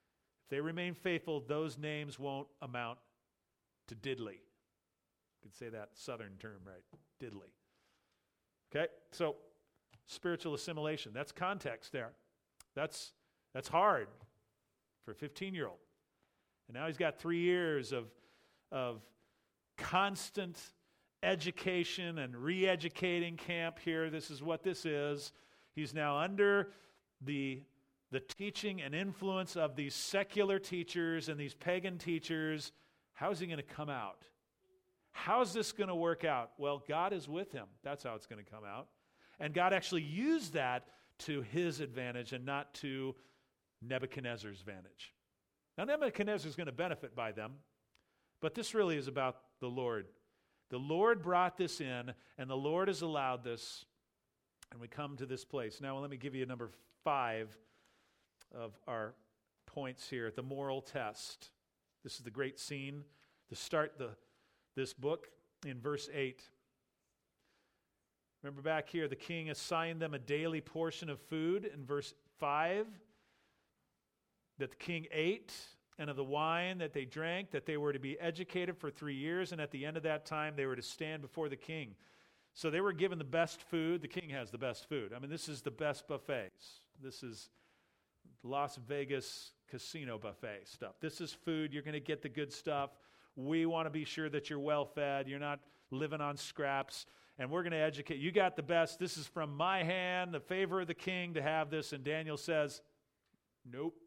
If they remain faithful, those names won't amount to diddly. You could say that southern term, right? Diddly. Okay, so spiritual assimilation. That's context there. That's hard for a 15-year-old. And now he's got 3 years of constant education and re-educating camp here. This is what this is. He's now under the teaching and influence of these secular teachers and these pagan teachers. How is he going to come out? How's this going to work out? Well, God is with him. That's how it's going to come out. And God actually used that to his advantage and not to Nebuchadnezzar's advantage. Now, Nebuchadnezzar is going to benefit by them, but this really is about the Lord. The Lord brought this in, and the Lord has allowed this, and we come to this place. Now, let me give you number 5 of our points here, the moral test. This is the great scene to start this book in verse 8. Remember back here, the king assigned them a daily portion of food in verse 5 that the king ate, and of the wine that they drank, that they were to be educated for 3 years, and at the end of that time they were to stand before the king. So they were given the best food. The king has the best food. I mean, this is the best buffets. This is Las Vegas casino buffet stuff. This is food. You're going to get the good stuff. We want to be sure that you're well fed. You're not living on scraps. And we're going to educate. You got the best. This is from my hand, the favor of the king to have this. And Daniel says, nope.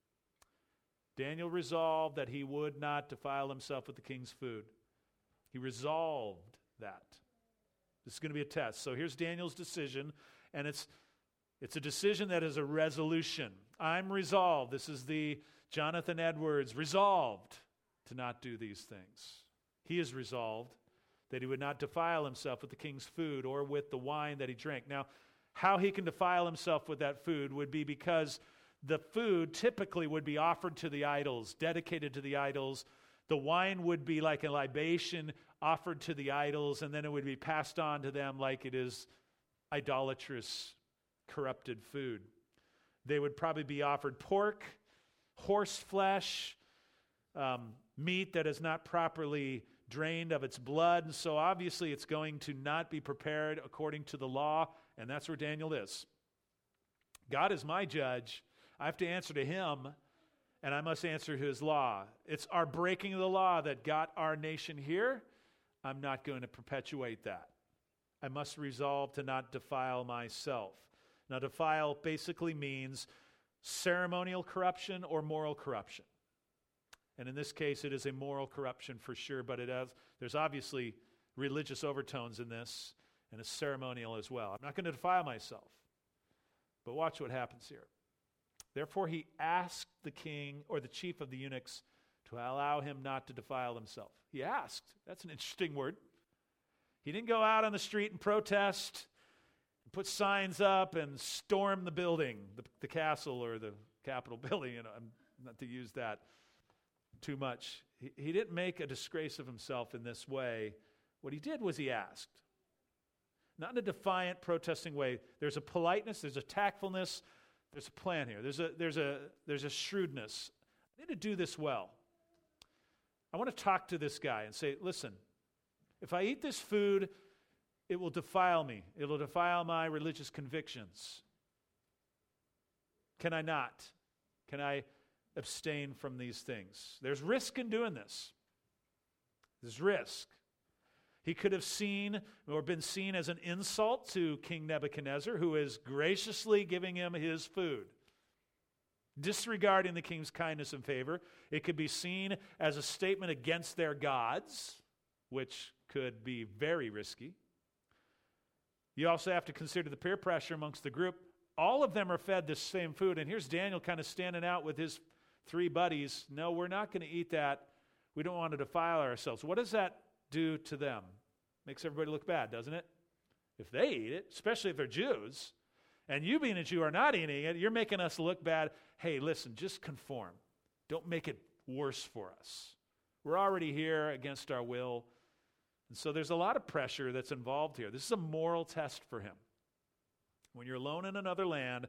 Daniel resolved that he would not defile himself with the king's food. He resolved that. This is going to be a test. So here's Daniel's decision, and it's a decision that is a resolution. I'm resolved. This is the Jonathan Edwards, resolved to not do these things. He is resolved that he would not defile himself with the king's food or with the wine that he drank. Now, how he can defile himself with that food would be because the food typically would be offered to the idols, dedicated to the idols. The wine would be like a libation offered to the idols, and then it would be passed on to them like it is idolatrous, corrupted food. They would probably be offered pork, horse flesh, meat that is not properly drained of its blood. And so obviously it's going to not be prepared according to the law, and that's where Daniel is. God is my judge. I have to answer to him, and I must answer to his law. It's our breaking of the law that got our nation here. I'm not going to perpetuate that. I must resolve to not defile myself. Now, defile basically means ceremonial corruption or moral corruption. And in this case, it is a moral corruption for sure, but there's obviously religious overtones in this, and it's ceremonial as well. I'm not going to defile myself. But watch what happens here. Therefore, he asked the king or the chief of the eunuchs to allow him not to defile himself. He asked. That's an interesting word. He didn't go out on the street and protest, and put signs up and storm the building, the castle or the Capitol building. Not to use that too much. He didn't make a disgrace of himself in this way. What he did was he asked. Not in a defiant, protesting way. There's a politeness, there's a tactfulness, there's a plan here. There's a shrewdness. I need to do this well. I want to talk to this guy and say, listen, if I eat this food, it will defile me. It will defile my religious convictions. Can I not? Can I abstain from these things? There's risk in doing this. There's risk. He could have seen or been seen as an insult to King Nebuchadnezzar, who is graciously giving him his food. Disregarding the king's kindness and favor, it could be seen as a statement against their gods, which could be very risky. You also have to consider the peer pressure amongst the group. All of them are fed this same food, and here's Daniel kind of standing out with his 3 buddies. No, we're not going to eat that. We don't want to defile ourselves. What does that do to them? Makes everybody look bad, doesn't it? If they eat it, especially if they're Jews, and you being a Jew are not eating it, you're making us look bad. Hey, listen, just conform. Don't make it worse for us. We're already here against our will. And so there's a lot of pressure that's involved here. This is a moral test for him. When you're alone in another land,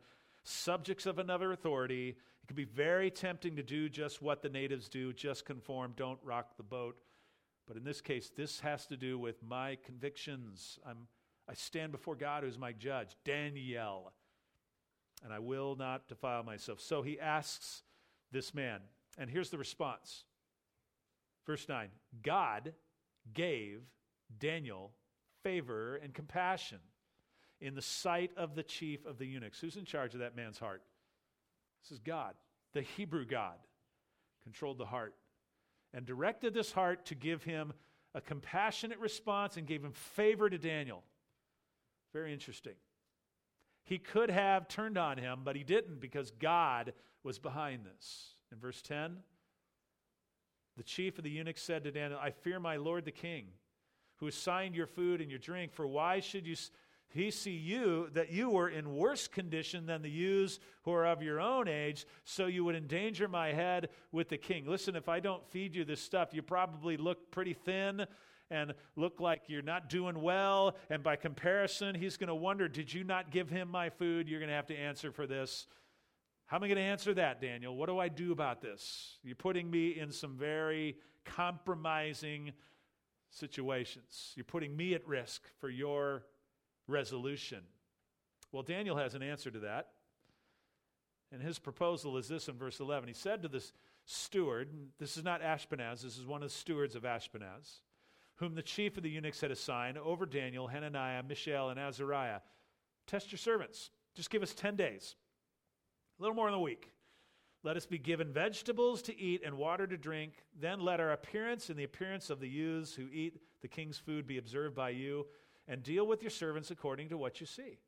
subjects of another authority. It can be very tempting to do just what the natives do, just conform, don't rock the boat. But in this case, this has to do with my convictions. I stand before God who is my judge, Daniel, and I will not defile myself. So he asks this man, and here's the response. Verse 9, God gave Daniel favor and compassion in the sight of the chief of the eunuchs. Who's in charge of that man's heart? This is God. The Hebrew God controlled the heart and directed this heart to give him a compassionate response and gave him favor to Daniel. Very interesting. He could have turned on him, but he didn't because God was behind this. In verse 10, the chief of the eunuchs said to Daniel, I fear my lord the king, who assigned your food and your drink, for why should he see you, that you were in worse condition than the youths who are of your own age, so you would endanger my head with the king. Listen, if I don't feed you this stuff, you probably look pretty thin and look like you're not doing well. And by comparison, he's going to wonder, did you not give him my food? You're going to have to answer for this. How am I going to answer that, Daniel? What do I do about this? You're putting me in some very compromising situations. You're putting me at risk for your resolution. Well, Daniel has an answer to that. And his proposal is this in verse 11. He said to this steward, this is not Ashpenaz, this is one of the stewards of Ashpenaz, whom the chief of the eunuchs had assigned over Daniel, Hananiah, Mishael, and Azariah. Test your servants. Just give us 10 days. A little more than a week. Let us be given vegetables to eat and water to drink. Then let our appearance and the appearance of the youths who eat the king's food be observed by you, and deal with your servants according to what you see.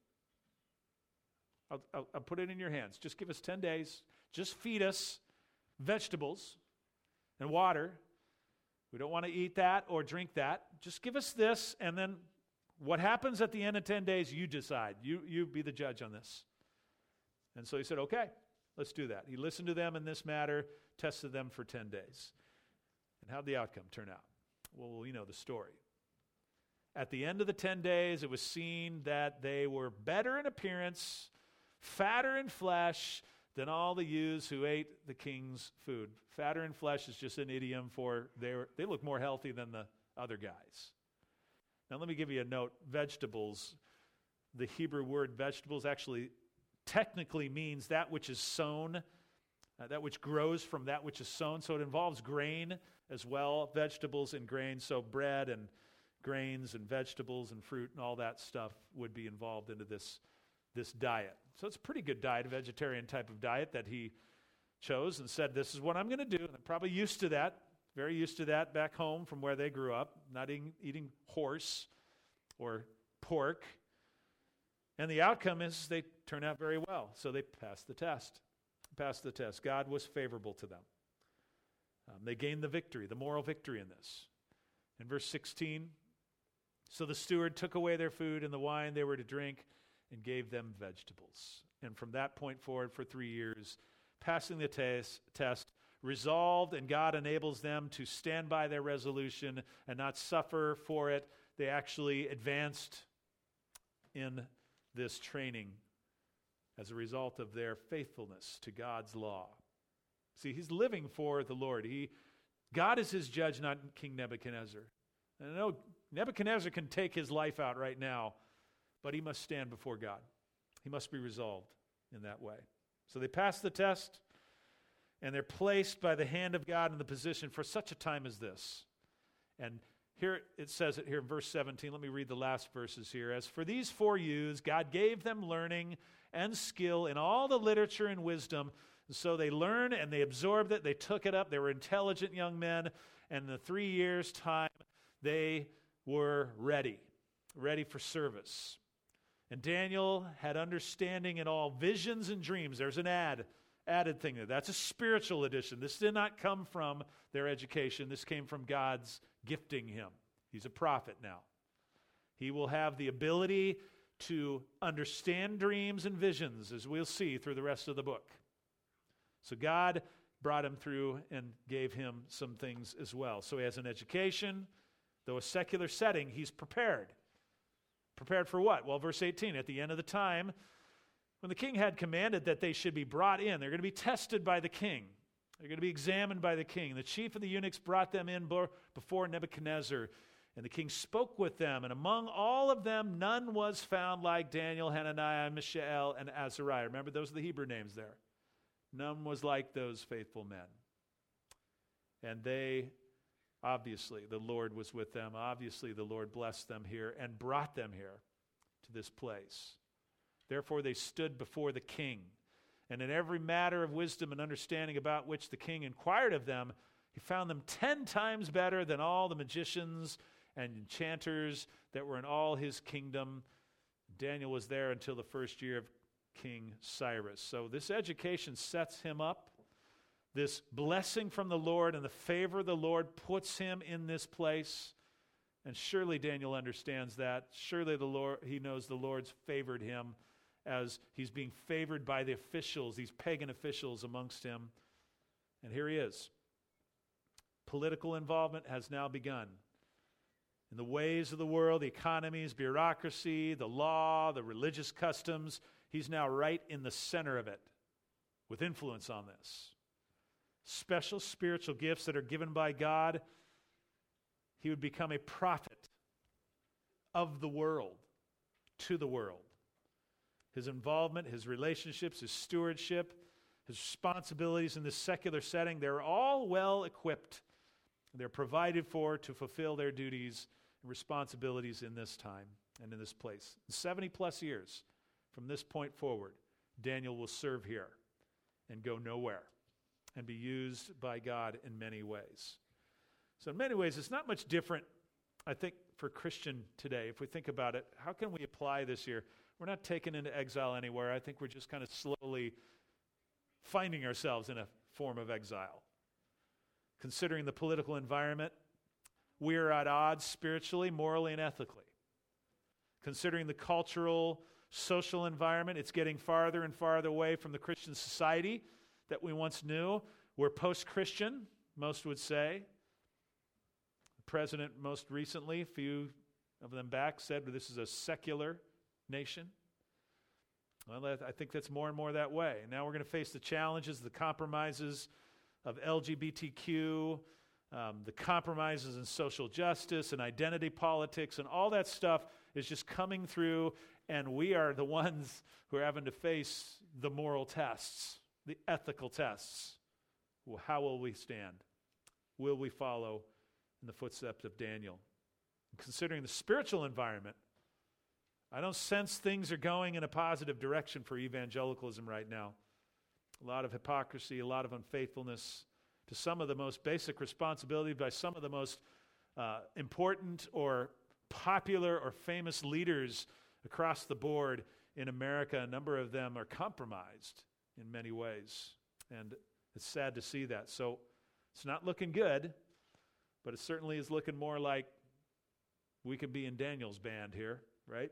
I'll put it in your hands. Just give us 10 days. Just feed us vegetables and water. We don't want to eat that or drink that. Just give us this, and then what happens at the end of 10 days, you decide. You be the judge on this. And so he said, okay, let's do that. He listened to them in this matter, tested them for 10 days. And how'd the outcome turn out? Well, we know the story. At the end of the 10 days, it was seen that they were better in appearance, fatter in flesh than all the youths who ate the king's food. Fatter in flesh is just an idiom for they look more healthy than the other guys. Now let me give you a note. Vegetables, the Hebrew word vegetables actually technically means that which is sown, that which grows from that which is sown. So it involves grain as well, vegetables and grain. So bread and grains and vegetables and fruit and all that stuff would be involved into this diet. So it's a pretty good diet, a vegetarian type of diet that he chose and said, this is what I'm going to do. And they're probably used to that, very used to that back home from where they grew up, not eating horse or pork. And the outcome is they turn out very well. So they passed the test. God was favorable to them. They gained the victory, the moral victory in this. In verse 16, so the steward took away their food and the wine they were to drink and gave them vegetables. And from that point forward for 3 years, passing the test, resolved, and God enables them to stand by their resolution and not suffer for it. They actually advanced in this training as a result of their faithfulness to God's law. See, he's living for the Lord. God is his judge, not King Nebuchadnezzar. And I know Nebuchadnezzar can take his life out right now, but he must stand before God. He must be resolved in that way. So they pass the test, and they're placed by the hand of God in the position for such a time as this. And here it says it here in verse 17. Let me read the last verses here. As for these 4 youths, God gave them learning and skill in all the literature and wisdom. So they learned and they absorbed it. They took it up. They were intelligent young men. And in the 3 years' time, they were ready for service. And Daniel had understanding in all visions and dreams. There's an added thing there. That's a spiritual addition. This did not come from their education. This came from God's gifting him. He's a prophet now. He will have the ability to understand dreams and visions, as we'll see through the rest of the book. So God brought him through and gave him some things as well. So he has an education. Though a secular setting, he's prepared. Prepared for what? Well, verse 18, at the end of the time, When the king had commanded that they should be brought in, they're going to be tested by the king. They're going to be examined by the king. The chief of the eunuchs brought them in before Nebuchadnezzar, and the king spoke with them. And among all of them, none was found like Daniel, Hananiah, Mishael, and Azariah. Remember, those are the Hebrew names there. None was like those faithful men. And they, obviously, the Lord was with them. Obviously, the Lord blessed them here and brought them here to this place. Therefore, they stood before the king. And in every matter of wisdom and understanding about which the king inquired of them, he found them 10 times better than all the magicians and enchanters that were in all his kingdom. Daniel was there until the first year of King Cyrus. So this education sets him up. This blessing from the Lord and the favor of the Lord puts him in this place. And surely Daniel understands that. Surely he knows the Lord's favored him as he's being favored by the officials, these pagan officials amongst him. And here he is. Political involvement has now begun. In the ways of the world, the economies, bureaucracy, the law, the religious customs, he's now right in the center of it with influence on this. Special spiritual gifts that are given by God. He would become a prophet of the world, to the world. His involvement, his relationships, his stewardship, his responsibilities in this secular setting, they're all well equipped. They're provided for to fulfill their duties and responsibilities in this time and in this place. 70 plus years from this point forward, Daniel will serve here and go nowhere and be used by God in many ways. So in many ways, it's not much different, I think, for Christian today. If we think about it, how can we apply this here? We're not taken into exile anywhere. I think we're just kind of slowly finding ourselves in a form of exile. Considering the political environment, we are at odds spiritually, morally, and ethically. Considering the cultural, social environment, it's getting farther and farther away from the Christian society that we once knew. We're post-Christian, most would say. The president most recently, a few of them back, said this is a secular nation. Well, I think that's more and more that way. Now we're going to face the challenges, the compromises of LGBTQ, the compromises in social justice and identity politics, and all that stuff is just coming through, and we are the ones who are having to face the moral tests, the ethical tests. Well, how will we stand? Will we follow in the footsteps of Daniel? Considering the spiritual environment, I don't sense things are going in a positive direction for evangelicalism right now. A lot of hypocrisy, a lot of unfaithfulness to some of the most basic responsibilities by some of the most important or popular or famous leaders across the board in America. A number of them are compromised in many ways, and it's sad to see that. So it's not looking good, but it certainly is looking more like we could be in Daniel's band here, right?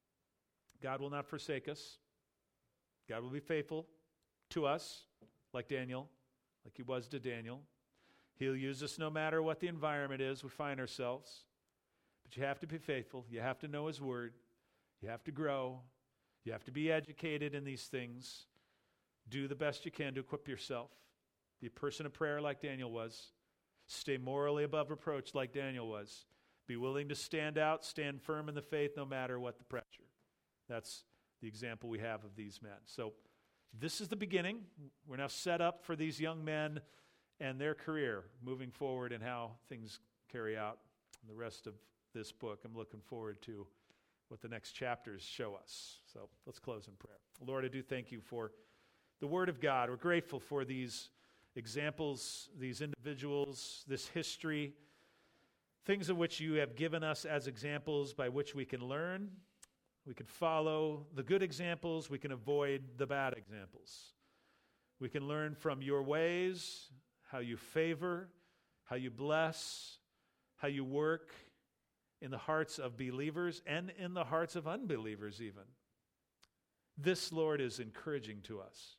God will not forsake us. God will be faithful to us, like Daniel, like he was to Daniel. He'll use us no matter what the environment is we find ourselves. But you have to be faithful. You have to know his word. You have to grow. You have to be educated in these things. Do the best you can to equip yourself. Be a person of prayer like Daniel was. Stay morally above reproach like Daniel was. Be willing to stand out, stand firm in the faith no matter what the pressure. That's the example we have of these men. So this is the beginning. We're now set up for these young men and their career moving forward and how things carry out in the rest of this book. I'm looking forward to what the next chapters show us. So let's close in prayer. Lord, I do thank you for the Word of God. We're grateful for these examples, these individuals, this history, things of which you have given us as examples by which we can learn. We can follow the good examples. We can avoid the bad examples. We can learn from your ways, how you favor, how you bless, how you work in the hearts of believers and in the hearts of unbelievers even. This, Lord, is encouraging to us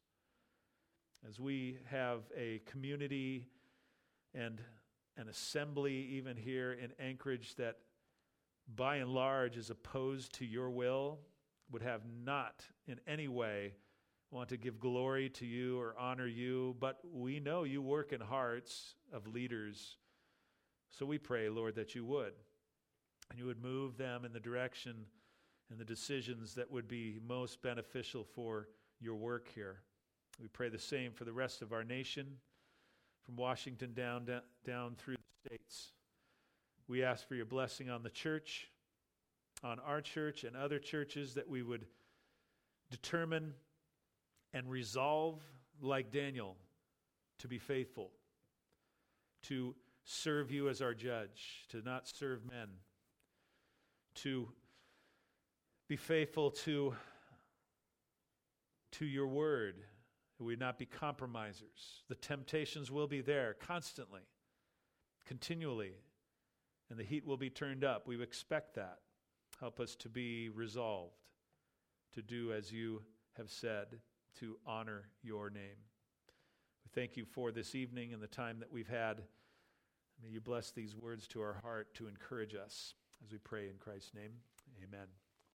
as we have a community and an assembly even here in Anchorage that by and large is opposed to your will would have not in any way want to give glory to you or honor you, but we know you work in hearts of leaders. So we pray, Lord, that you would, and you would move them in the direction and the decisions that would be most beneficial for your work here. We pray the same for the rest of our nation, from Washington down through the states. We ask for your blessing on the church, on our church and other churches, that we would determine and resolve, like Daniel, to be faithful, to serve you as our judge, to not serve men, to be faithful to your word. We would not be compromisers. The temptations will be there constantly, continually, and the heat will be turned up. We expect that. Help us to be resolved, to do as you have said, to honor your name. We thank you for this evening and the time that we've had. May you bless these words to our heart to encourage us as we pray in Christ's name. Amen.